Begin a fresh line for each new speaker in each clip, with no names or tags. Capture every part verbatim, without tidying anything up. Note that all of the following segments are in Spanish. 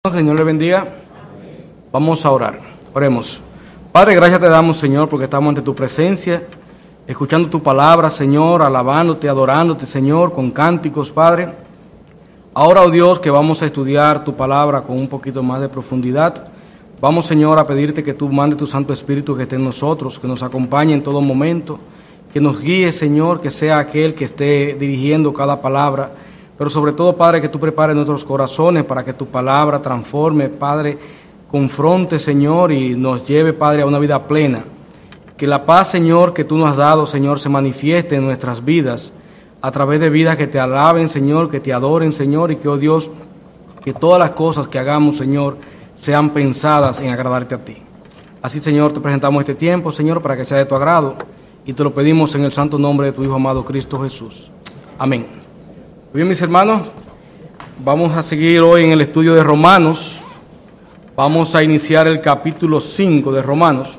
Señor le bendiga. Vamos a orar. Oremos. Padre, gracias te damos, Señor, porque estamos ante tu presencia, escuchando tu palabra, Señor, alabándote, adorándote, Señor, con cánticos, Padre. Ahora, oh Dios, que vamos a estudiar tu palabra con un poquito más de profundidad. Vamos, Señor, a pedirte que tú mandes tu Santo Espíritu que esté en nosotros, que nos acompañe en todo momento, que nos guíe, Señor, que sea aquel que esté dirigiendo cada palabra. Pero sobre todo, Padre, que tú prepares nuestros corazones para que tu palabra transforme, Padre, confronte, Señor, y nos lleve, Padre, a una vida plena. Que la paz, Señor, que tú nos has dado, Señor, se manifieste en nuestras vidas, a través de vidas que te alaben, Señor, que te adoren, Señor, y que, oh Dios, que todas las cosas que hagamos, Señor, sean pensadas en agradarte a ti. Así, Señor, te presentamos este tiempo, Señor, para que sea de tu agrado, y te lo pedimos en el santo nombre de tu Hijo amado, Cristo Jesús. Amén. Bien, mis hermanos, vamos a seguir hoy en el estudio de Romanos. Vamos a iniciar el capítulo cinco de Romanos.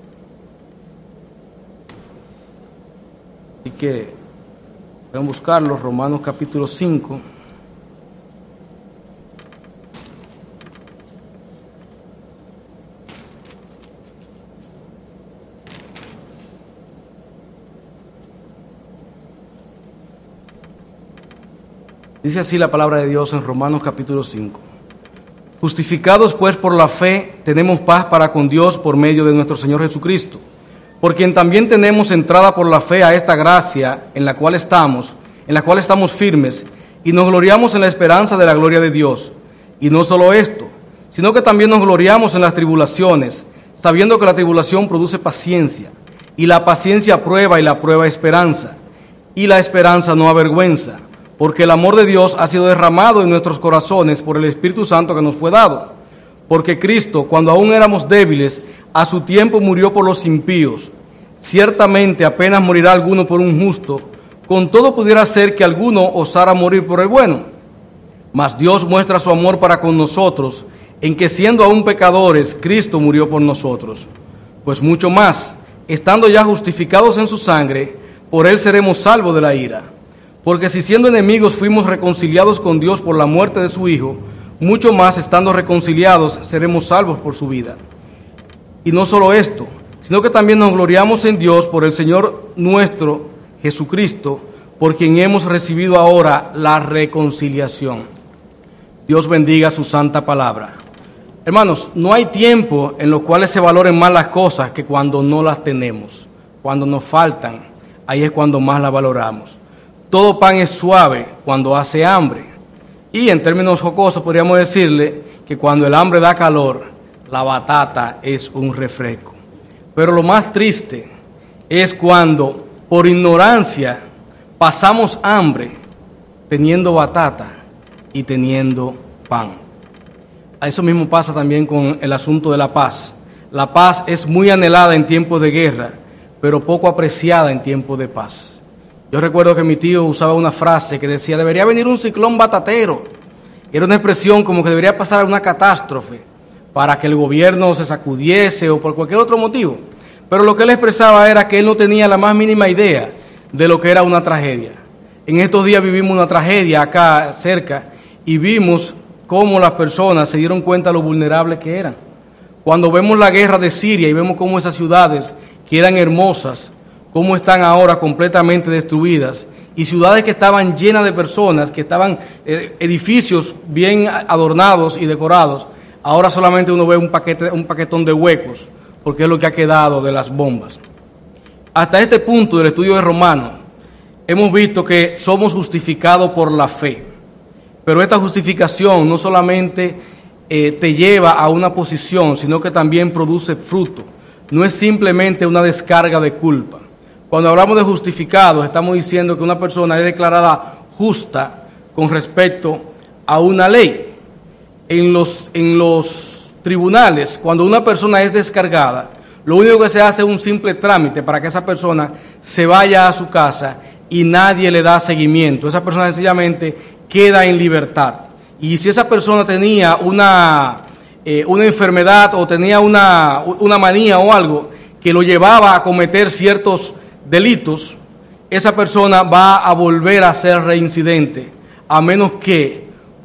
Así que pueden buscarlo, Romanos capítulo cinco. Dice así la palabra de Dios en Romanos capítulo cinco. Justificados pues por la fe, tenemos paz para con Dios por medio de nuestro Señor Jesucristo, por quien también tenemos entrada por la fe a esta gracia en la cual estamos, en la cual estamos firmes, y nos gloriamos en la esperanza de la gloria de Dios. Y no solo esto, sino que también nos gloriamos en las tribulaciones, sabiendo que la tribulación produce paciencia, y la paciencia prueba, y la prueba esperanza, y la esperanza no avergüenza, porque el amor de Dios ha sido derramado en nuestros corazones por el Espíritu Santo que nos fue dado. Porque Cristo, cuando aún éramos débiles, a su tiempo murió por los impíos. Ciertamente apenas morirá alguno por un justo, con todo pudiera ser que alguno osara morir por el bueno. Mas Dios muestra su amor para con nosotros, en que siendo aún pecadores, Cristo murió por nosotros. Pues mucho más, estando ya justificados en su sangre, por él seremos salvos de la ira. Porque si siendo enemigos fuimos reconciliados con Dios por la muerte de su Hijo, mucho más estando reconciliados seremos salvos por su vida. Y no solo esto, sino que también nos gloriamos en Dios por el Señor nuestro Jesucristo, por quien hemos recibido ahora la reconciliación. Dios bendiga su santa palabra. Hermanos, no hay tiempo en los cuales se valoren más las cosas que cuando no las tenemos. Cuando nos faltan, ahí es cuando más las valoramos. Todo pan es suave cuando hace hambre. Y en términos jocosos podríamos decirle que cuando el hambre da calor, la batata es un refresco. Pero lo más triste es cuando por ignorancia pasamos hambre teniendo batata y teniendo pan. Eso mismo pasa también con el asunto de la paz. La paz es muy anhelada en tiempos de guerra, pero poco apreciada en tiempos de paz. Yo recuerdo que mi tío usaba una frase que decía, debería venir un ciclón batatero. Era una expresión como que debería pasar una catástrofe para que el gobierno se sacudiese o por cualquier otro motivo. Pero lo que él expresaba era que él no tenía la más mínima idea de lo que era una tragedia. En estos días vivimos una tragedia acá cerca y vimos cómo las personas se dieron cuenta de lo vulnerables que eran. Cuando vemos la guerra de Siria y vemos cómo esas ciudades que eran hermosas, cómo están ahora completamente destruidas, y ciudades que estaban llenas de personas, que estaban eh, edificios bien adornados y decorados, ahora solamente uno ve un paquete, un paquetón de huecos, porque es lo que ha quedado de las bombas. Hasta este punto del estudio de Romanos, hemos visto que somos justificados por la fe, pero esta justificación no solamente eh, te lleva a una posición, sino que también produce fruto. No es simplemente una descarga de culpa. Cuando hablamos de justificados, estamos diciendo que una persona es declarada justa con respecto a una ley. En los, en los tribunales, cuando una persona es descargada, lo único que se hace es un simple trámite para que esa persona se vaya a su casa y nadie le da seguimiento. Esa persona sencillamente queda en libertad. Y si esa persona tenía una, eh, una enfermedad o tenía una, una manía o algo que lo llevaba a cometer ciertos delitos, esa persona va a volver a ser reincidente, a menos que por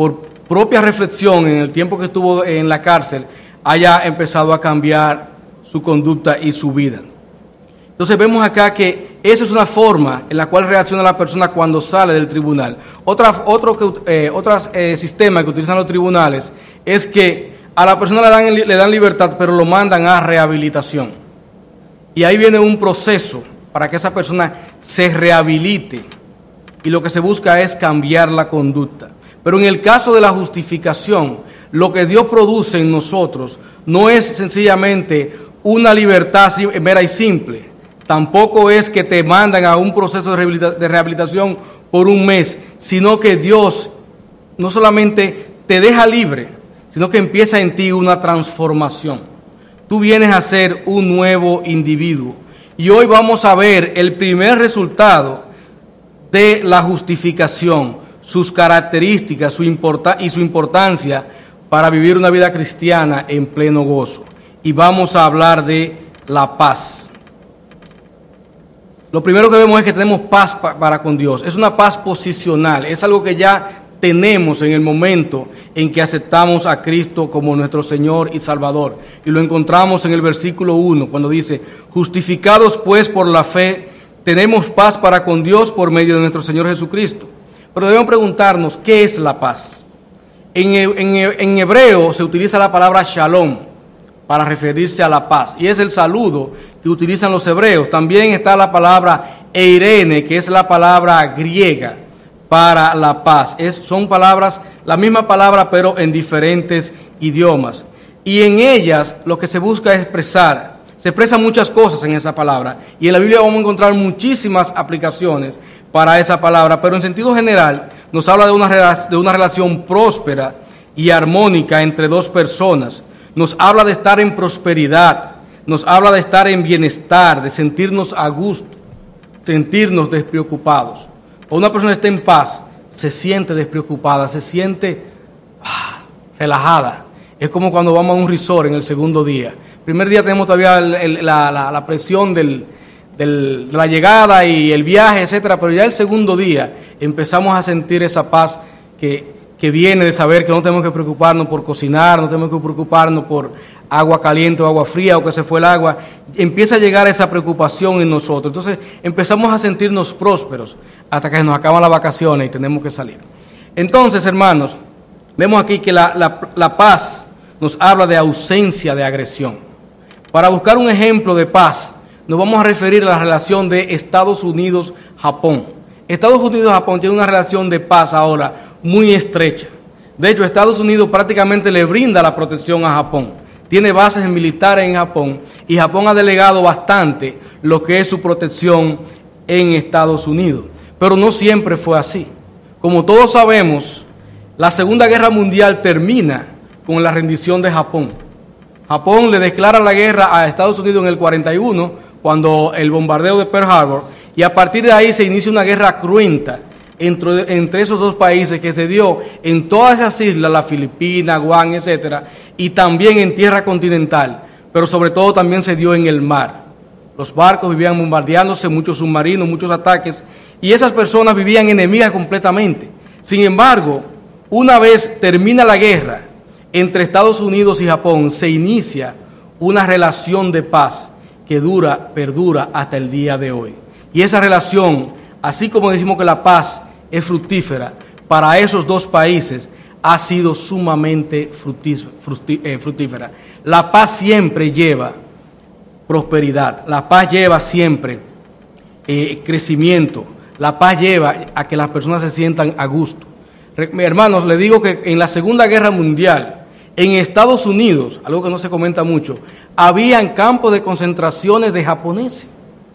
propia reflexión en el tiempo que estuvo en la cárcel haya empezado a cambiar su conducta y su vida. Entonces vemos acá que esa es una forma en la cual reacciona la persona cuando sale del tribunal. Otra, otro que, eh, otro eh, sistema que utilizan los tribunales es que a la persona le dan, le dan libertad, pero lo mandan a rehabilitación. Y ahí viene un proceso para que esa persona se rehabilite. Y lo que se busca es cambiar la conducta. Pero en el caso de la justificación, lo que Dios produce en nosotros no es sencillamente una libertad mera y simple. Tampoco es que te mandan a un proceso de rehabilitación por un mes, sino que Dios no solamente te deja libre, sino que empieza en ti una transformación. Tú vienes a ser un nuevo individuo. Y hoy vamos a ver el primer resultado de la justificación, sus características su importa- y su importancia para vivir una vida cristiana en pleno gozo. Y vamos a hablar de la paz. Lo primero que vemos es que tenemos paz pa- para con Dios. Es una paz posicional, es algo que ya tenemos en el momento en que aceptamos a Cristo como nuestro Señor y Salvador. Y lo encontramos en el versículo uno, cuando dice: justificados pues por la fe, tenemos paz para con Dios por medio de nuestro Señor Jesucristo. Pero debemos preguntarnos, ¿qué es la paz? En, en, en hebreo se utiliza la palabra shalom para referirse a la paz, y es el saludo que utilizan los hebreos. También está la palabra eirene, que es la palabra griega para la paz. Es, son palabras, la misma palabra, pero en diferentes idiomas. Y en ellas lo que se busca es expresar, se expresan muchas cosas en esa palabra, y en la Biblia vamos a encontrar muchísimas aplicaciones para esa palabra, pero en sentido general nos habla de una, de una relación próspera y armónica entre dos personas. Nos habla de estar en prosperidad, nos habla de estar en bienestar, de sentirnos a gusto, sentirnos despreocupados. Cuando una persona está en paz, se siente despreocupada, se siente ah, relajada. Es como cuando vamos a un resort en el segundo día. El primer día tenemos todavía el, el, la, la, la presión del, del, de la llegada y el viaje, etcétera, pero ya el segundo día empezamos a sentir esa paz que, que viene de saber que no tenemos que preocuparnos por cocinar, no tenemos que preocuparnos por agua caliente o agua fría o que se fue el agua. Empieza a llegar esa preocupación en nosotros. Entonces empezamos a sentirnos prósperos hasta que nos acaban las vacaciones y tenemos que salir. Entonces, hermanos, vemos aquí que la, la, la paz nos habla de ausencia de agresión. Para buscar un ejemplo de paz, nos vamos a referir a la relación de Estados Unidos-Japón. Estados Unidos-Japón tiene una relación de paz ahora muy estrecha. De hecho, Estados Unidos prácticamente le brinda la protección a Japón. Tiene bases militares en Japón y Japón ha delegado bastante lo que es su protección en Estados Unidos. Pero no siempre fue así. Como todos sabemos, la Segunda Guerra Mundial termina con la rendición de Japón. Japón le declara la guerra a Estados Unidos en el cuarenta y uno, cuando el bombardeo de Pearl Harbor, y a partir de ahí se inicia una guerra cruenta entre, entre esos dos países que se dio en todas esas islas, las Filipinas, Guam, etcétera, y también en tierra continental, pero sobre todo también se dio en el mar. Los barcos vivían bombardeándose, muchos submarinos, muchos ataques, y esas personas vivían enemigas completamente. Sin embargo, una vez termina la guerra entre Estados Unidos y Japón, se inicia una relación de paz que dura, perdura hasta el día de hoy. Y esa relación, así como decimos que la paz es fructífera, para esos dos países ha sido sumamente fructífera. La paz siempre lleva prosperidad, la paz lleva siempre eh, crecimiento, la paz lleva a que las personas se sientan a gusto. Hermanos, les digo que en la Segunda Guerra Mundial, en Estados Unidos, algo que no se comenta mucho, habían campos de concentraciones de japoneses.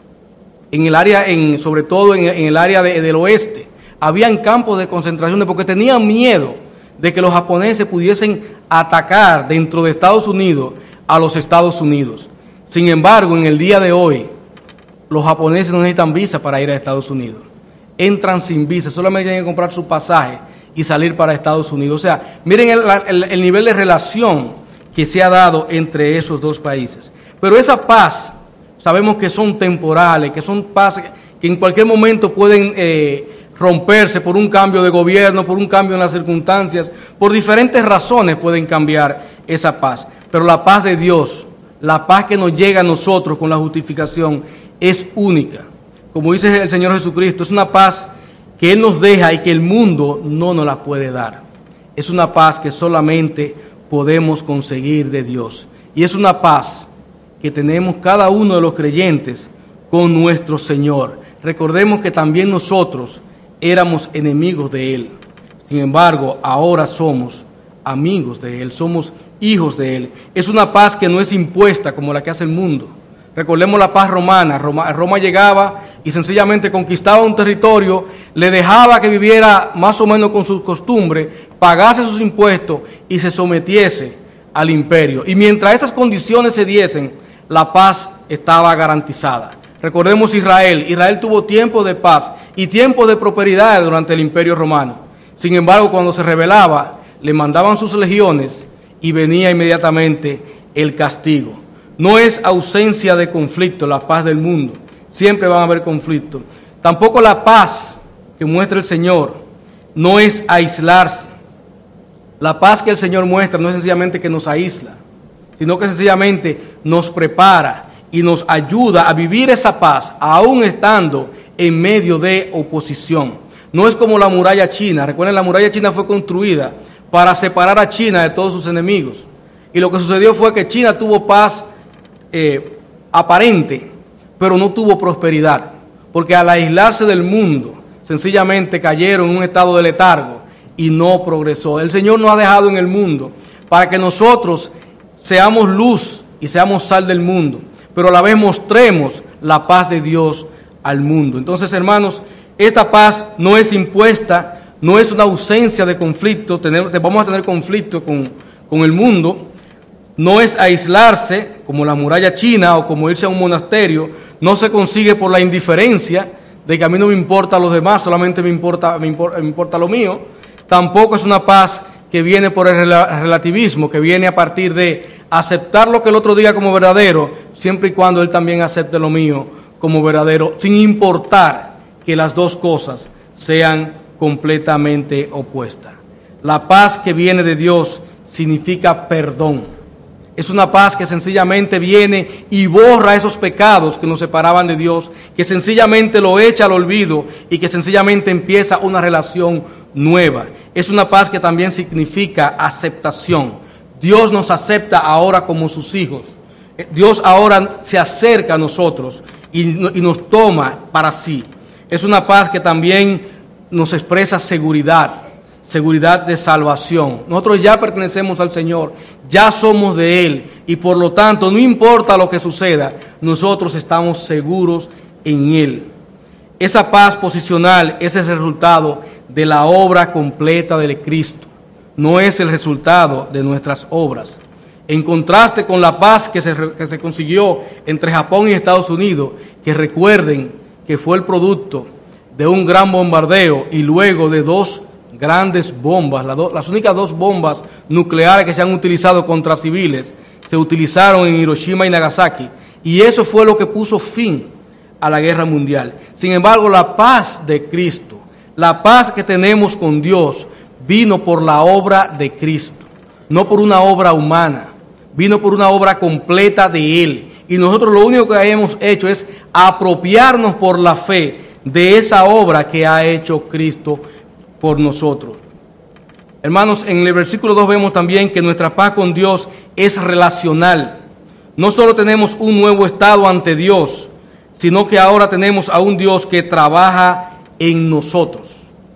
En el área, en, sobre todo en, en el área de, del oeste, habían campos de concentración porque tenían miedo de que los japoneses pudiesen atacar dentro de Estados Unidos a los Estados Unidos. Sin embargo, en el día de hoy, los japoneses no necesitan visa para ir a Estados Unidos. Entran sin visa, solamente tienen que comprar su pasaje y salir para Estados Unidos. O sea, miren el, el, el nivel de relación que se ha dado entre esos dos países. Pero esa paz, sabemos que son temporales, que son paz que en cualquier momento pueden eh, romperse por un cambio de gobierno, por un cambio en las circunstancias, por diferentes razones pueden cambiar esa paz. Pero la paz de Dios, la paz que nos llega a nosotros con la justificación, es única. Como dice el Señor Jesucristo, es una paz que Él nos deja y que el mundo no nos la puede dar. Es una paz que solamente podemos conseguir de Dios. Y es una paz que tenemos cada uno de los creyentes con nuestro Señor. Recordemos que también nosotros éramos enemigos de Él. Sin embargo, ahora somos amigos de Él, somos hijos de Él. Es una paz que no es impuesta como la que hace el mundo. Recordemos la paz romana. Roma, Roma llegaba y sencillamente conquistaba un territorio, le dejaba que viviera más o menos con sus costumbres, pagase sus impuestos y se sometiese al imperio. Y mientras esas condiciones se diesen, la paz estaba garantizada. Recordemos Israel. Israel tuvo tiempos de paz y tiempos de prosperidad durante el imperio romano. Sin embargo, cuando se rebelaba, le mandaban sus legiones y venía inmediatamente el castigo. No es ausencia de conflicto la paz del mundo. Siempre van a haber conflictos. Tampoco la paz que muestra el Señor no es aislarse. La paz que el Señor muestra no es sencillamente que nos aísla, sino que sencillamente nos prepara y nos ayuda a vivir esa paz, aún estando en medio de oposición. No es como la muralla china. Recuerden, la muralla china fue construida para separar a China de todos sus enemigos. Y lo que sucedió fue que China tuvo paz eh, aparente, pero no tuvo prosperidad, porque al aislarse del mundo, sencillamente cayeron en un estado de letargo y no progresó. El Señor nos ha dejado en el mundo para que nosotros seamos luz y seamos sal del mundo, pero a la vez mostremos la paz de Dios al mundo. Entonces, hermanos, esta paz no es impuesta, no es una ausencia de conflicto. Tenemos, vamos a tener conflicto con, con el mundo. No es aislarse, como la muralla china o como irse a un monasterio. No se consigue por la indiferencia de que a mí no me importa los demás, solamente me importa, me importa, me importa lo mío. Tampoco es una paz que viene por el relativismo, que viene a partir de aceptar lo que el otro diga como verdadero, siempre y cuando él también acepte lo mío como verdadero, sin importar que las dos cosas sean completamente opuestas. La paz que viene de Dios significa perdón. Es una paz que sencillamente viene y borra esos pecados que nos separaban de Dios, que sencillamente lo echa al olvido y que sencillamente empieza una relación nueva. Es una paz que también significa aceptación. Dios nos acepta ahora como sus hijos. Dios ahora se acerca a nosotros y, y nos toma para sí. Es una paz que también nos expresa seguridad, seguridad de salvación. Nosotros ya pertenecemos al Señor, ya somos de Él y por lo tanto no importa lo que suceda, nosotros estamos seguros en Él. Esa paz posicional es el resultado de la obra completa de Cristo, no es el resultado de nuestras obras. En contraste con la paz que se, que se consiguió entre Japón y Estados Unidos, que recuerden que fue el producto de un gran bombardeo y luego de dos grandes bombas, las, do, las únicas dos bombas nucleares que se han utilizado contra civiles, se utilizaron en Hiroshima y Nagasaki, y eso fue lo que puso fin a la guerra mundial. Sin embargo, la paz de Cristo, la paz que tenemos con Dios, vino por la obra de Cristo, no por una obra humana, vino por una obra completa de Él. Y nosotros lo único que hemos hecho es apropiarnos por la fe de esa obra que ha hecho Cristo por nosotros. Hermanos, en el versículo dos vemos también que nuestra paz con Dios es relacional. No solo tenemos un nuevo estado ante Dios, sino que ahora tenemos a un Dios que trabaja en nosotros.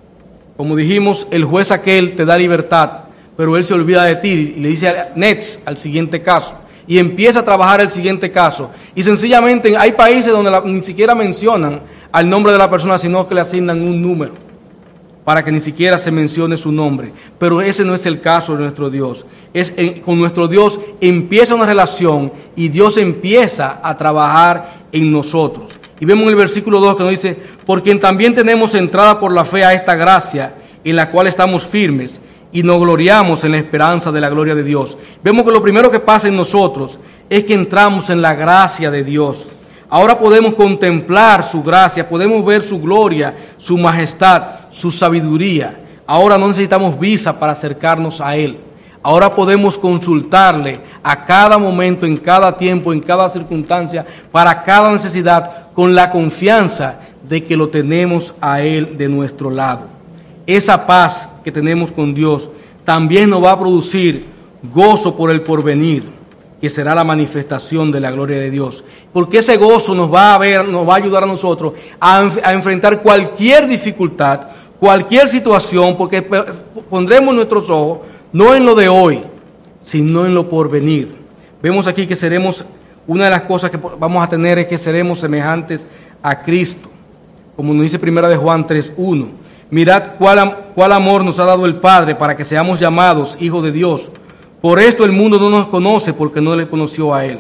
Como dijimos, el juez aquel te da libertad, pero él se olvida de ti y le dice next al siguiente caso. Y empieza a trabajar el siguiente caso. Y sencillamente hay países donde la, ni siquiera mencionan al nombre de la persona, sino que le asignan un número para que ni siquiera se mencione su nombre. Pero ese no es el caso de nuestro Dios. Es, en, con nuestro Dios empieza una relación y Dios empieza a trabajar en nosotros. Y vemos en el versículo dos que nos dice, por quien también tenemos entrada por la fe a esta gracia, en la cual estamos firmes, y nos gloriamos en la esperanza de la gloria de Dios. Vemos que lo primero que pasa en nosotros es que entramos en la gracia de Dios. Ahora podemos contemplar su gracia, podemos ver su gloria, su majestad, su sabiduría. Ahora no necesitamos visa para acercarnos a Él. Ahora podemos consultarle a cada momento, en cada tiempo, en cada circunstancia, para cada necesidad, con la confianza de que lo tenemos a Él de nuestro lado. Esa paz que tenemos con Dios también nos va a producir gozo por el porvenir, que será la manifestación de la gloria de Dios. Porque ese gozo nos va a ver, nos va a ayudar a nosotros a, a enfrentar cualquier dificultad, cualquier situación, porque pondremos nuestros ojos no en lo de hoy, sino en lo porvenir. Vemos aquí que seremos, una de las cosas que vamos a tener es que seremos semejantes a Cristo, como nos dice Primera de Juan tres uno. Mirad cuál, cuál amor nos ha dado el Padre para que seamos llamados hijos de Dios. Por esto el mundo no nos conoce, porque no le conoció a Él.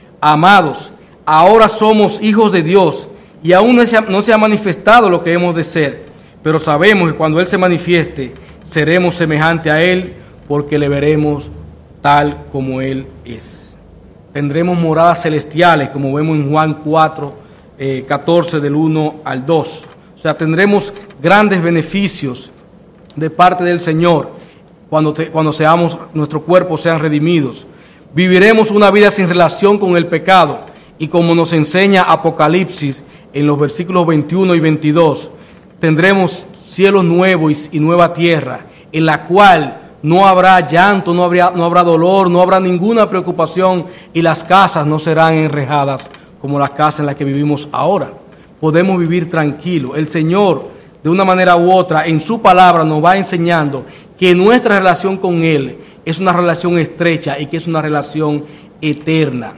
Amados, ahora somos hijos de Dios, y aún no se, ha, no se ha manifestado lo que hemos de ser, pero sabemos que cuando Él se manifieste, seremos semejantes a Él, porque le veremos tal como Él es. Tendremos moradas celestiales, como vemos en Juan cuatro, eh, catorce, del uno al dos. O sea, tendremos grandes beneficios de parte del Señor cuando, te, cuando seamos, nuestros cuerpos sean redimidos. Viviremos una vida sin relación con el pecado, y como nos enseña Apocalipsis en los versículos veintiuno y veintidós, tendremos cielo nuevo y, y nueva tierra, en la cual no habrá llanto, no habrá, no habrá dolor, no habrá ninguna preocupación, y las casas no serán enrejadas como las casas en las que vivimos ahora. Podemos vivir tranquilos. El Señor, de una manera u otra, en su palabra nos va enseñando que nuestra relación con Él es una relación estrecha y que es una relación eterna.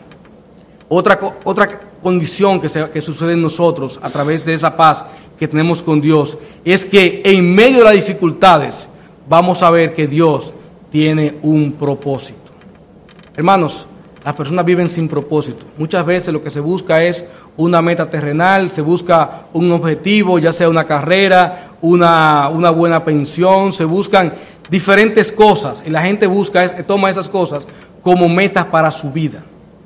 Otra, otra condición que, se, que sucede en nosotros a través de esa paz que tenemos con Dios es que en medio de las dificultades vamos a ver que Dios tiene un propósito. Hermanos, las personas viven sin propósito. Muchas veces lo que se busca es una meta terrenal, se busca un objetivo, ya sea una carrera, una, una buena pensión, se buscan diferentes cosas, y la gente busca, toma esas cosas como metas para su vida.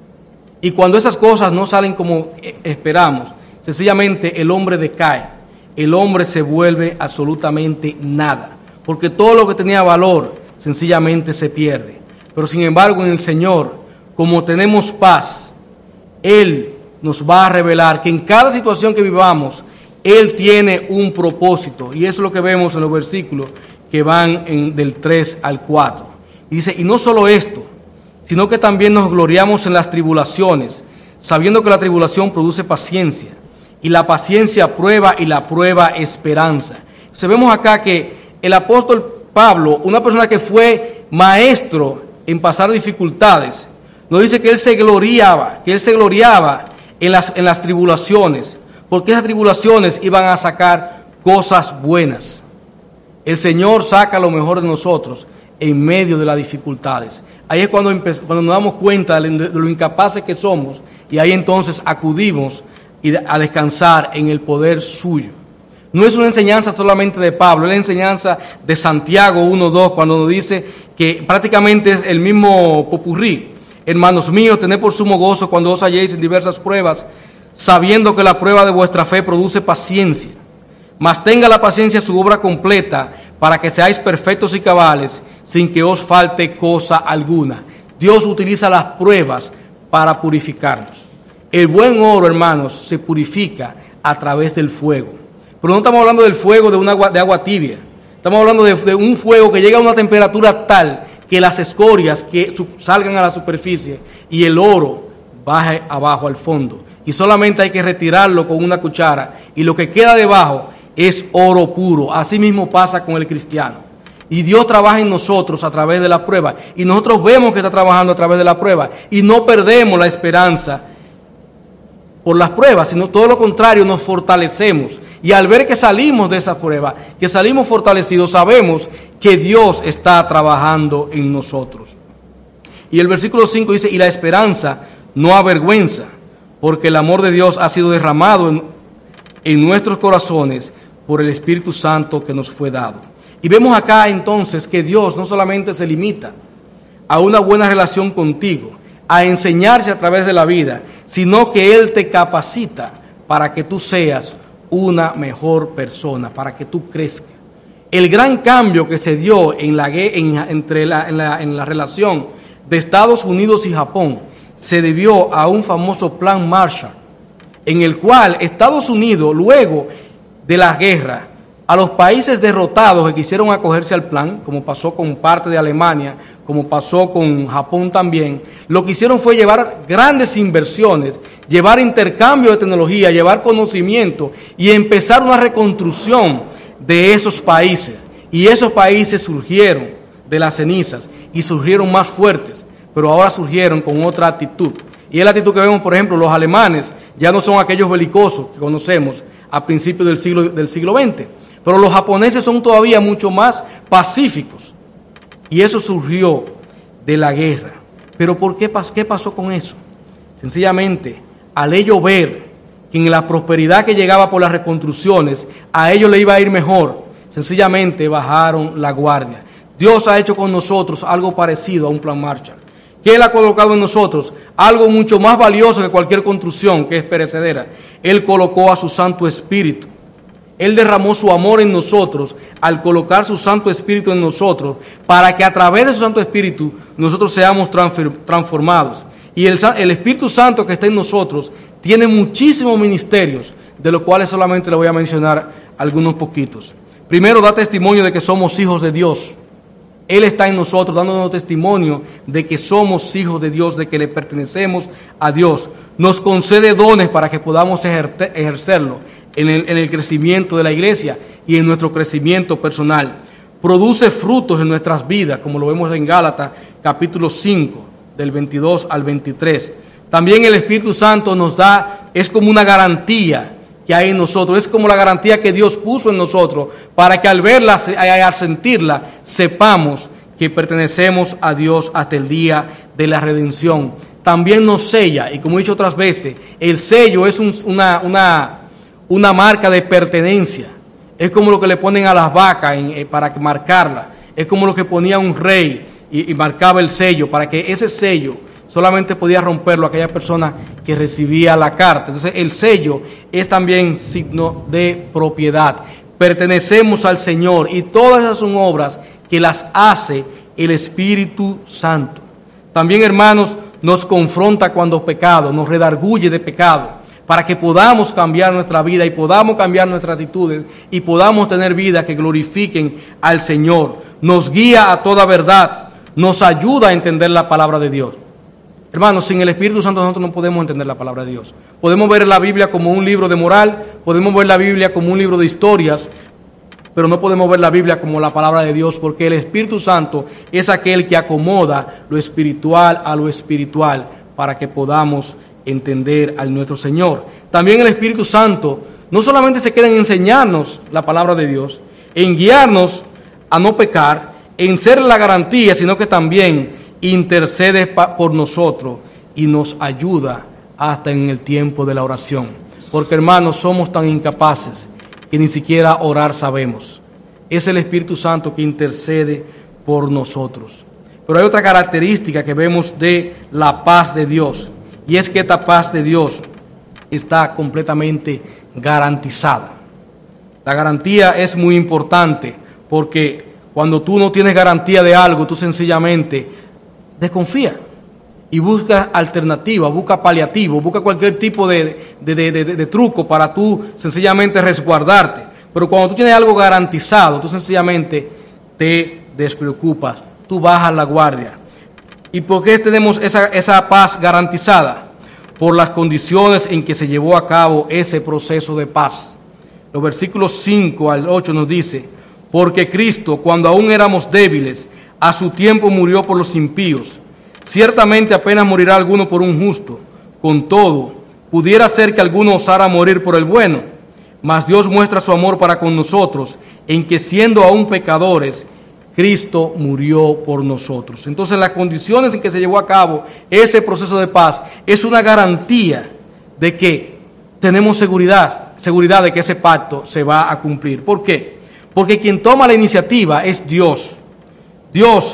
Y cuando esas cosas no salen como esperamos, sencillamente el hombre decae, el hombre se vuelve absolutamente nada, porque todo lo que tenía valor sencillamente se pierde. Pero sin embargo, en el Señor, como tenemos paz, Él nos va a revelar que en cada situación que vivamos, Él tiene un propósito. Y eso es lo que vemos en los versículos que van en, del tres al cuatro. Y dice, y no solo esto, sino que también nos gloriamos en las tribulaciones, sabiendo que la tribulación produce paciencia, y la paciencia prueba, y la prueba esperanza. Entonces vemos acá que el apóstol Pablo, una persona que fue maestro en pasar dificultades, nos dice que él se gloriaba, que él se gloriaba en las, en las tribulaciones, porque esas tribulaciones iban a sacar cosas buenas. El Señor saca lo mejor de nosotros en medio de las dificultades. Ahí es cuando, cuando nos damos cuenta de lo incapaces que somos, y ahí entonces acudimos a descansar en el poder suyo. No es una enseñanza solamente de Pablo, es la enseñanza de Santiago uno dos, cuando nos dice que prácticamente es el mismo popurrí. Hermanos míos, tened por sumo gozo cuando os halléis en diversas pruebas, sabiendo que la prueba de vuestra fe produce paciencia. Mas tenga la paciencia su obra completa, para que seáis perfectos y cabales, sin que os falte cosa alguna. Dios utiliza las pruebas para purificarnos. El buen oro, hermanos, se purifica a través del fuego. Pero no estamos hablando del fuego de, una agua, de agua tibia. Estamos hablando de, de un fuego que llega a una temperatura tal que las escorias que salgan a la superficie y el oro baje abajo al fondo. Y solamente hay que retirarlo con una cuchara, y lo que queda debajo es oro puro. Así mismo pasa con el cristiano. Y Dios trabaja en nosotros a través de la prueba, y nosotros vemos que está trabajando a través de la prueba, y no perdemos la esperanza por las pruebas, sino todo lo contrario, nos fortalecemos. Y al ver que salimos de esa prueba, que salimos fortalecidos, sabemos que Dios está trabajando en nosotros. Y el versículo cinco dice, y la esperanza no avergüenza, porque el amor de Dios ha sido derramado en, en nuestros corazones por el Espíritu Santo que nos fue dado. Y vemos acá entonces que Dios no solamente se limita a una buena relación contigo, a enseñarse a través de la vida, sino que Él te capacita para que tú seas una mejor persona, para que tú crezcas. El gran cambio que se dio en la, en, entre la, en, la, en la relación de Estados Unidos y Japón se debió a un famoso plan Marshall, en el cual Estados Unidos, luego de la guerra, a los países derrotados que quisieron acogerse al plan, como pasó con parte de Alemania, como pasó con Japón también, lo que hicieron fue llevar grandes inversiones, llevar intercambio de tecnología, llevar conocimiento y empezar una reconstrucción de esos países. Y esos países surgieron de las cenizas y surgieron más fuertes, pero ahora surgieron con otra actitud. Y es la actitud que vemos, por ejemplo, los alemanes ya no son aquellos belicosos que conocemos a principios del siglo, del siglo veinte, pero los japoneses son todavía mucho más pacíficos. Y eso surgió de la guerra. ¿Pero por qué, qué pasó con eso? Sencillamente, al ellos ver que en la prosperidad que llegaba por las reconstrucciones, a ellos le iba a ir mejor, sencillamente bajaron la guardia. Dios ha hecho con nosotros algo parecido a un plan Marshall. ¿Qué Él ha colocado en nosotros? Algo mucho más valioso que cualquier construcción que es perecedera. Él colocó a su Santo Espíritu. Él derramó su amor en nosotros al colocar su Santo Espíritu en nosotros, para que a través de su Santo Espíritu nosotros seamos transformados. Y el, el Espíritu Santo que está en nosotros tiene muchísimos ministerios, de los cuales solamente le voy a mencionar algunos poquitos. Primero, da testimonio de que somos hijos de Dios. Él está en nosotros dándonos testimonio de que somos hijos de Dios, de que le pertenecemos a Dios. Nos concede dones para que podamos ejer- ejercerlo en el, en el crecimiento de la iglesia y en nuestro crecimiento personal. Produce frutos en nuestras vidas, como lo vemos en Gálatas capítulo cinco, del veintidós al veintitrés. También el Espíritu Santo nos da, es como una garantía que hay en nosotros, es como la garantía que Dios puso en nosotros, para que al verla, al sentirla, sepamos que pertenecemos a Dios hasta el día de la redención. También nos sella, y como he dicho otras veces, el sello es un, una, una, una marca de pertenencia. Es como lo que le ponen a las vacas en, eh, para marcarla. Es como lo que ponía un rey y, y marcaba el sello, para que ese sello solamente podía romperlo aquella persona que recibía la carta. Entonces el sello es también signo de propiedad. Pertenecemos al Señor y todas esas son obras que las hace el Espíritu Santo. También, hermanos, nos confronta cuando pecado, nos redarguye de pecado, para que podamos cambiar nuestra vida y podamos cambiar nuestras actitudes y podamos tener vidas que glorifiquen al Señor. Nos guía a toda verdad, nos ayuda a entender la palabra de Dios. Hermanos, sin el Espíritu Santo nosotros no podemos entender la palabra de Dios. Podemos ver la Biblia como un libro de moral, podemos ver la Biblia como un libro de historias, pero no podemos ver la Biblia como la palabra de Dios, porque el Espíritu Santo es aquel que acomoda lo espiritual a lo espiritual para que podamos entender a nuestro Señor. También el Espíritu Santo no solamente se queda en enseñarnos la palabra de Dios, en guiarnos a no pecar, en ser la garantía, sino que también intercede por nosotros y nos ayuda hasta en el tiempo de la oración. Porque, hermanos, somos tan incapaces que ni siquiera orar sabemos. Es el Espíritu Santo que intercede por nosotros. Pero hay otra característica que vemos de la paz de Dios, y es que esta paz de Dios está completamente garantizada. La garantía es muy importante, porque cuando tú no tienes garantía de algo, tú sencillamente desconfía y busca alternativas, busca paliativos, busca cualquier tipo de, de, de, de, de truco para tú sencillamente resguardarte. Pero cuando tú tienes algo garantizado, tú sencillamente te despreocupas, tú bajas la guardia. ¿Y por qué tenemos esa, esa paz garantizada? Por las condiciones en que se llevó a cabo ese proceso de paz. Los versículos cinco al ocho nos dice: porque Cristo, cuando aún éramos débiles, a su tiempo murió por los impíos. Ciertamente apenas morirá alguno por un justo. Con todo, pudiera ser que alguno osara morir por el bueno. Mas Dios muestra su amor para con nosotros, en que siendo aún pecadores, Cristo murió por nosotros. Entonces, las condiciones en que se llevó a cabo ese proceso de paz es una garantía de que tenemos seguridad, seguridad de que ese pacto se va a cumplir. ¿Por qué? Porque quien toma la iniciativa es Dios. Dios,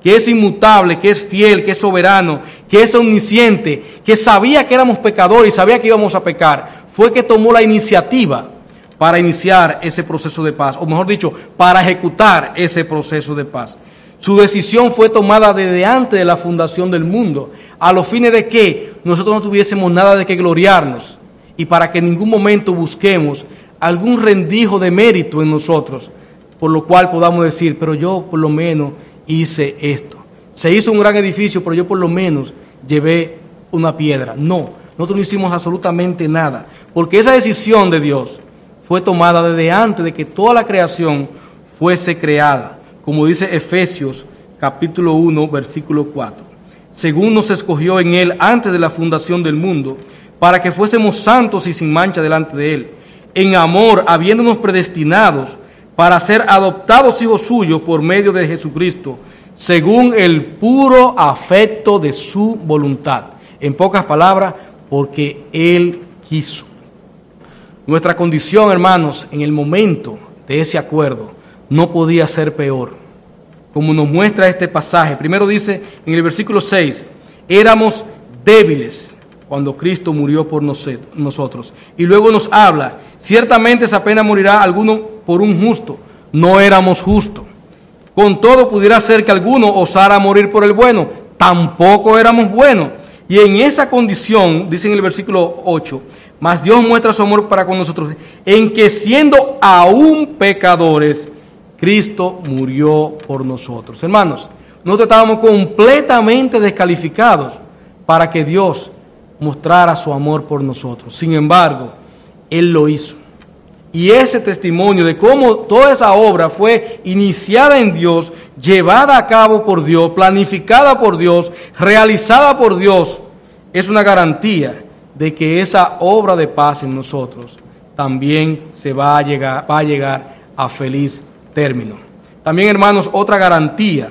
que es inmutable, que es fiel, que es soberano, que es omnisciente, que sabía que éramos pecadores y sabía que íbamos a pecar, fue que tomó la iniciativa para iniciar ese proceso de paz, o mejor dicho, para ejecutar ese proceso de paz. Su decisión fue tomada desde antes de la fundación del mundo, a los fines de que nosotros no tuviésemos nada de que gloriarnos y para que en ningún momento busquemos algún rendijo de mérito en nosotros, por lo cual podamos decir, pero yo por lo menos hice esto. Se hizo un gran edificio, pero yo por lo menos llevé una piedra. No, nosotros no hicimos absolutamente nada, porque esa decisión de Dios fue tomada desde antes de que toda la creación fuese creada, como dice Efesios capítulo uno, versículo cuatro. Según nos escogió en Él antes de la fundación del mundo, para que fuésemos santos y sin mancha delante de Él, en amor, habiéndonos predestinados para ser adoptados hijos suyos por medio de Jesucristo, según el puro afecto de su voluntad. En pocas palabras, porque Él quiso. Nuestra condición, hermanos, en el momento de ese acuerdo, no podía ser peor. Como nos muestra este pasaje, primero dice en el versículo seis, éramos débiles cuando Cristo murió por nosotros. Y luego nos habla, ciertamente esa pena morirá alguno por un justo. No éramos justos. Con todo pudiera ser que alguno osara morir por el bueno. Tampoco éramos buenos. Y en esa condición, dice en el versículo ocho, mas Dios muestra su amor para con nosotros, en que siendo aún pecadores, Cristo murió por nosotros. Hermanos, nosotros estábamos completamente descalificados para que Dios mostrara su amor por nosotros. Sin embargo, Él lo hizo. Y ese testimonio de cómo toda esa obra fue iniciada en Dios, llevada a cabo por Dios, planificada por Dios, realizada por Dios, es una garantía de que esa obra de paz en nosotros también se va a llegar, va a llegar a feliz término. También, hermanos, otra garantía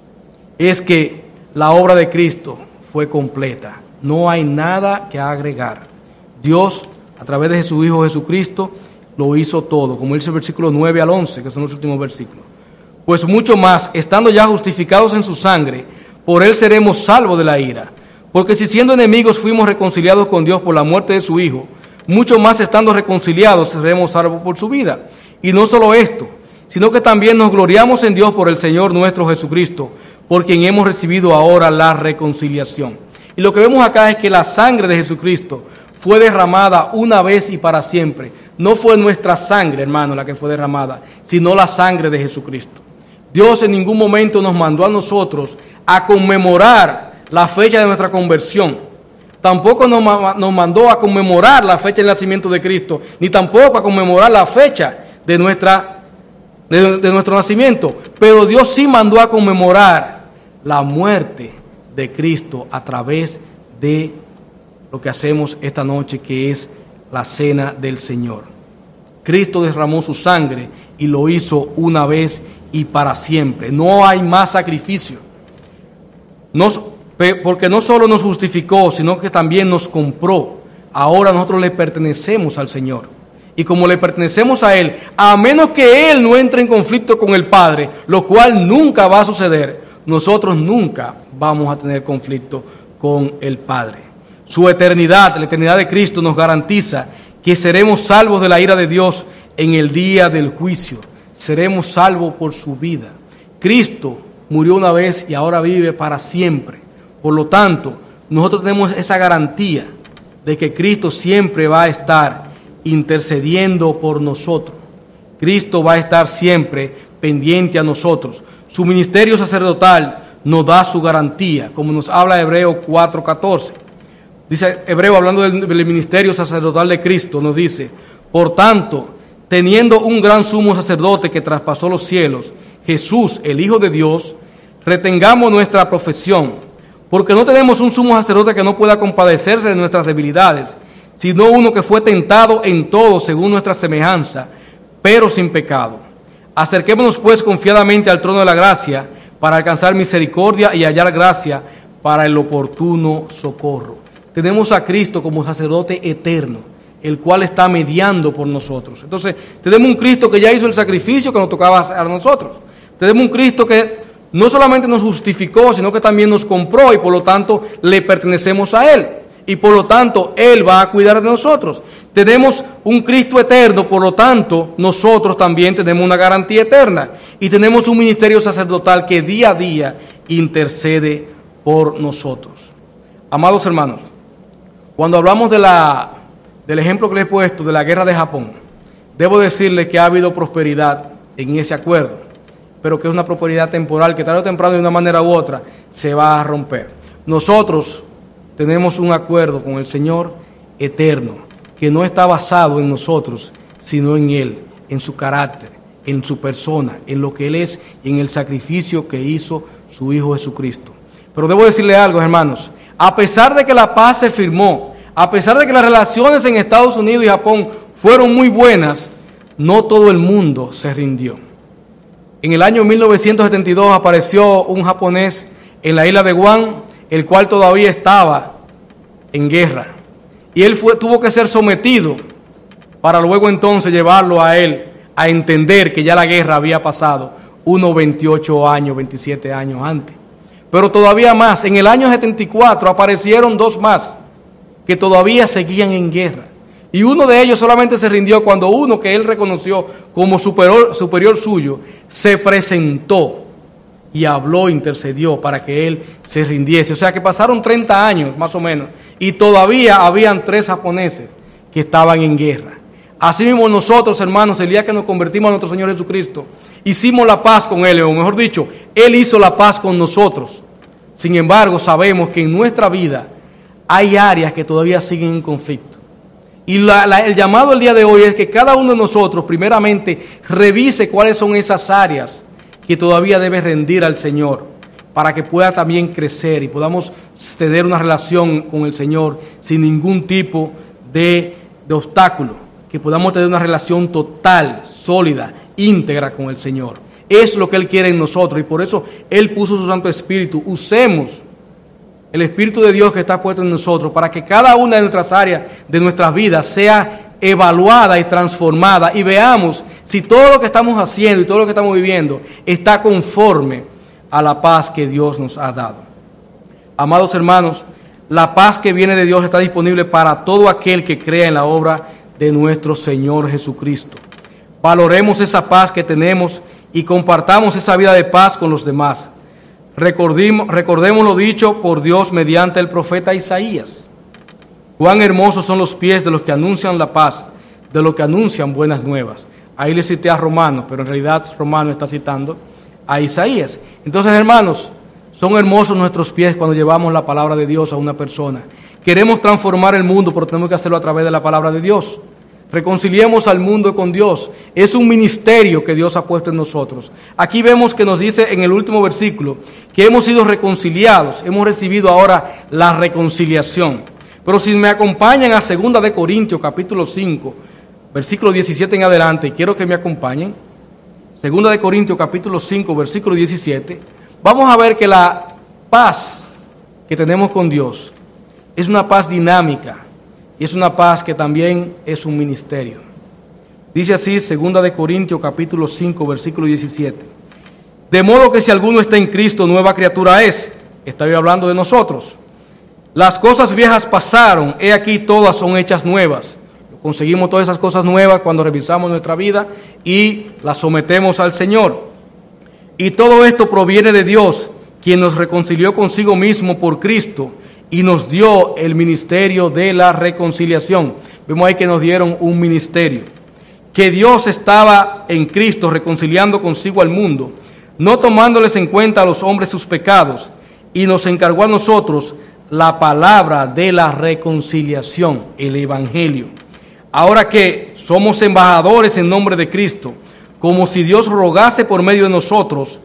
es que la obra de Cristo fue completa. No hay nada que agregar. Dios, a través de su Hijo Jesucristo, lo hizo todo, como dice el versículo nueve al once, que son los últimos versículos. Pues mucho más, estando ya justificados en su sangre, por Él seremos salvos de la ira. Porque si siendo enemigos fuimos reconciliados con Dios por la muerte de su Hijo, mucho más estando reconciliados seremos salvos por su vida. Y no solo esto, sino que también nos gloriamos en Dios por el Señor nuestro Jesucristo, por quien hemos recibido ahora la reconciliación. Y lo que vemos acá es que la sangre de Jesucristo fue derramada una vez y para siempre. No fue nuestra sangre, hermano, la que fue derramada, sino la sangre de Jesucristo. Dios en ningún momento nos mandó a nosotros a conmemorar la fecha de nuestra conversión. Tampoco nos, nos mandó a conmemorar la fecha del nacimiento de Cristo, ni tampoco a conmemorar la fecha de, nuestra, de, de nuestro nacimiento. Pero Dios sí mandó a conmemorar la muerte de Cristo a través de lo que hacemos esta noche, que es la cena del Señor. Cristo derramó su sangre y lo hizo una vez y para siempre. No hay más sacrificio. Nos, porque no solo nos justificó, sino que también nos compró. Ahora nosotros le pertenecemos al Señor. Y como le pertenecemos a Él, a menos que Él no entre en conflicto con el Padre, lo cual nunca va a suceder, nosotros nunca vamos a tener conflicto con el Padre. Su eternidad, la eternidad de Cristo, nos garantiza que seremos salvos de la ira de Dios en el día del juicio. Seremos salvos por su vida. Cristo murió una vez y ahora vive para siempre. Por lo tanto, nosotros tenemos esa garantía de que Cristo siempre va a estar intercediendo por nosotros. Cristo va a estar siempre pendiente a nosotros. Su ministerio sacerdotal nos da su garantía, como nos habla Hebreos cuatro catorce. Dice Hebreo, hablando del, del ministerio sacerdotal de Cristo, nos dice, por tanto, teniendo un gran sumo sacerdote que traspasó los cielos, Jesús, el Hijo de Dios, retengamos nuestra profesión, porque no tenemos un sumo sacerdote que no pueda compadecerse de nuestras debilidades, sino uno que fue tentado en todo según nuestra semejanza, pero sin pecado. Acerquémonos pues confiadamente al trono de la gracia, para alcanzar misericordia y hallar gracia para el oportuno socorro. Tenemos a Cristo como sacerdote eterno, el cual está mediando por nosotros. Entonces, tenemos un Cristo que ya hizo el sacrificio que nos tocaba a nosotros. Tenemos un Cristo que no solamente nos justificó, sino que también nos compró y por lo tanto le pertenecemos a Él. Y por lo tanto Él va a cuidar de nosotros. Tenemos un Cristo eterno, por lo tanto nosotros también tenemos una garantía eterna. Y tenemos un ministerio sacerdotal que día a día intercede por nosotros. Amados hermanos, cuando hablamos de la, del ejemplo que les he puesto de la guerra de Japón, debo decirles que ha habido prosperidad en ese acuerdo, pero que es una prosperidad temporal que tarde o temprano de una manera u otra se va a romper. Nosotros tenemos un acuerdo con el Señor eterno, que no está basado en nosotros, sino en Él, en su carácter, en su persona, en lo que Él es y en el sacrificio que hizo su Hijo Jesucristo. Pero debo decirle algo, hermanos, a pesar de que la paz se firmó, a pesar de que las relaciones en Estados Unidos y Japón fueron muy buenas, no todo el mundo se rindió. En el año mil novecientos setenta y dos apareció un japonés en la isla de Guam, el cual todavía estaba en guerra. Y él fue, tuvo que ser sometido para luego entonces llevarlo a él a entender que ya la guerra había pasado unos veintiocho años, veintisiete años antes. Pero todavía más, en el año setenta y cuatro aparecieron dos más que todavía seguían en guerra. Y uno de ellos solamente se rindió cuando uno que él reconoció como superior, superior suyo se presentó y habló, intercedió para que él se rindiese. O sea que pasaron treinta años más o menos y todavía habían tres japoneses que estaban en guerra. Así mismo nosotros, hermanos, el día que nos convertimos a nuestro Señor Jesucristo, hicimos la paz con Él, o mejor dicho, Él hizo la paz con nosotros. Sin embargo, sabemos que en nuestra vida hay áreas que todavía siguen en conflicto. Y la, la, el llamado el día de hoy es que cada uno de nosotros primeramente revise cuáles son esas áreas que todavía debe rendir al Señor para que pueda también crecer y podamos tener una relación con el Señor sin ningún tipo de, de obstáculo, que podamos tener una relación total, sólida, íntegra con el Señor. Es lo que Él quiere en nosotros y por eso Él puso su Santo Espíritu. Usemos el Espíritu de Dios que está puesto en nosotros para que cada una de nuestras áreas de nuestras vidas sea evaluada y transformada y veamos si todo lo que estamos haciendo y todo lo que estamos viviendo está conforme a la paz que Dios nos ha dado. Amados hermanos, la paz que viene de Dios está disponible para todo aquel que crea en la obra de nuestro Señor Jesucristo. Valoremos esa paz que tenemos y compartamos esa vida de paz con los demás. Recordemos, recordemos lo dicho por Dios mediante el profeta Isaías. Cuán hermosos son los pies de los que anuncian la paz, de los que anuncian buenas nuevas. Ahí le cité a Romano, pero en realidad Romano está citando a Isaías. Entonces, hermanos, son hermosos nuestros pies cuando llevamos la palabra de Dios a una persona. Queremos transformar el mundo, pero tenemos que hacerlo a través de la palabra de Dios. Reconciliemos al mundo con Dios. Es un ministerio que Dios ha puesto en nosotros. Aquí vemos que nos dice en el último versículo que hemos sido reconciliados, hemos recibido ahora la reconciliación. Pero si me acompañan a segunda de Corintios capítulo cinco, versículo diecisiete en adelante, quiero que me acompañen. segunda de Corintios capítulo cinco, versículo diecisiete, vamos a ver que la paz que tenemos con Dios es una paz dinámica. Y es una paz que también es un ministerio. Dice así, segunda de Corintios capítulo cinco, versículo diecisiete. De modo que si alguno está en Cristo, nueva criatura es. Estoy hablando de nosotros. Las cosas viejas pasaron, he aquí todas son hechas nuevas. Conseguimos todas esas cosas nuevas cuando revisamos nuestra vida y las sometemos al Señor. Y todo esto proviene de Dios, quien nos reconcilió consigo mismo por Cristo y nos dio el ministerio de la reconciliación. Vemos ahí que nos dieron un ministerio. Que Dios estaba en Cristo reconciliando consigo al mundo, no tomándoles en cuenta a los hombres sus pecados, y nos encargó a nosotros la palabra de la reconciliación, el Evangelio. Ahora que somos embajadores en nombre de Cristo, como si Dios rogase por medio de nosotros,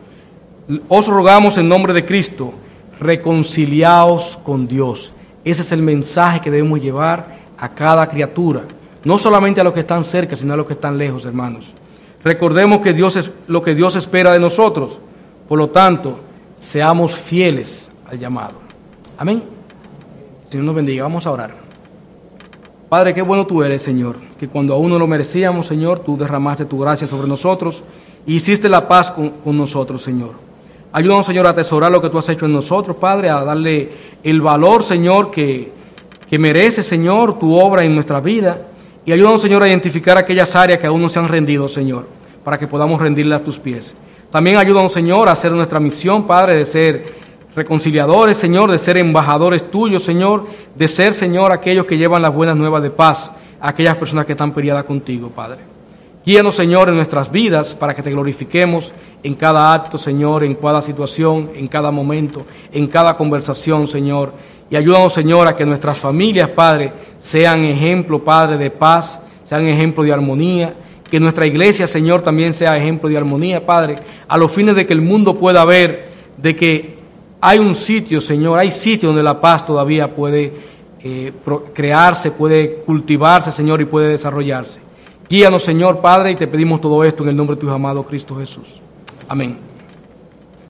os rogamos en nombre de Cristo, reconciliaos con Dios. Ese es el mensaje que debemos llevar a cada criatura, no solamente a los que están cerca, sino a los que están lejos, hermanos. Recordemos que Dios es lo que Dios espera de nosotros, por lo tanto, seamos fieles al llamado. Amén. El Señor nos bendiga. Vamos a orar. Padre, qué bueno tú eres, Señor, que cuando aún no lo merecíamos, Señor, tú derramaste tu gracia sobre nosotros y hiciste la paz con, con nosotros, Señor. Ayúdanos, Señor, a atesorar lo que tú has hecho en nosotros, Padre, a darle el valor, Señor, que, que merece, Señor, tu obra en nuestra vida. Y ayúdanos, Señor, a identificar aquellas áreas que aún no se han rendido, Señor, para que podamos rendirle a tus pies. También ayúdanos, Señor, a hacer nuestra misión, Padre, de ser reconciliadores, Señor, de ser embajadores tuyos, Señor, de ser, Señor, aquellos que llevan las buenas nuevas de paz a aquellas personas que están peleadas contigo, Padre. Guíanos, Señor, en nuestras vidas para que te glorifiquemos en cada acto, Señor, en cada situación, en cada momento, en cada conversación, Señor. Y ayúdanos, Señor, a que nuestras familias, Padre, sean ejemplo, Padre, de paz, sean ejemplo de armonía. Que nuestra iglesia, Señor, también sea ejemplo de armonía, Padre, a los fines de que el mundo pueda ver de que hay un sitio, Señor, hay sitio donde la paz todavía puede eh, crearse, puede cultivarse, Señor, y puede desarrollarse. Guíanos, Señor, Padre, y te pedimos todo esto en el nombre de tu amado Cristo Jesús. Amén.